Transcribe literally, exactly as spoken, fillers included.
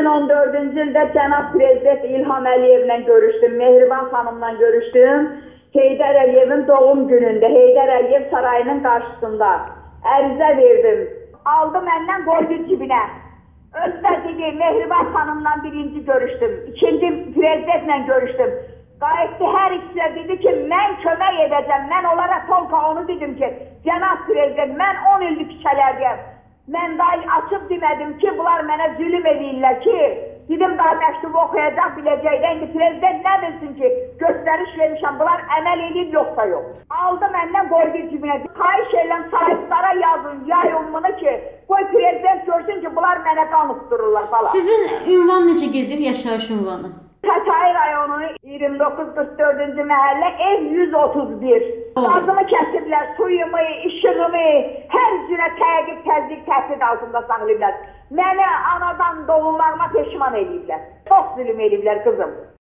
min on dördüncü ildə cənab prezident İlham Əliyevlə görüşdüm, Mehriban xanımla görüşdüm. Heydər Əliyevin doğum günündə, Heydər Əliyev sarayının qarşısında ərizə verdim. Aldı məndən qoydu cibinə. Özdə dedi, Mehriban xanımla birinci görüşdüm, ikinci prezidentlə görüşdüm. Qayıtdı, hər ikisi dedi ki, mən kömək edəcəm, mən onlara tolka onu dedim ki, cənab prezident, mən on illik küçələrdəyəm. Mən daha açıb demədim ki, bunlar mənə zülüm edirlər ki, dedim daha məktubu oxuyacaq biləcəkdə, indi prezident nə bilsin ki, göstəriş vermişəm, bunlar əməl edib yoxsa yox. Aldı məndən qoydu cibinə, xahiş edirəm saytlara yazın, yayın bunu ki, qoy prezident görsün ki, bunlar mənə qan uçdururlar falan. Sizin ünvan necə gedir, yaşayış ünvanı? Xətai rayonu iyirmi doqquz qırx dördüncü məhəllə, ev yüz otuz bir. Gazımı kəsirlər, suyumu, işığımı, hər cürə təqib, təzyiq, təhdid altında saxlayırlar. Məni anadan doğumlarıma peşman ediblər. Çox zülüm ediblər qızım.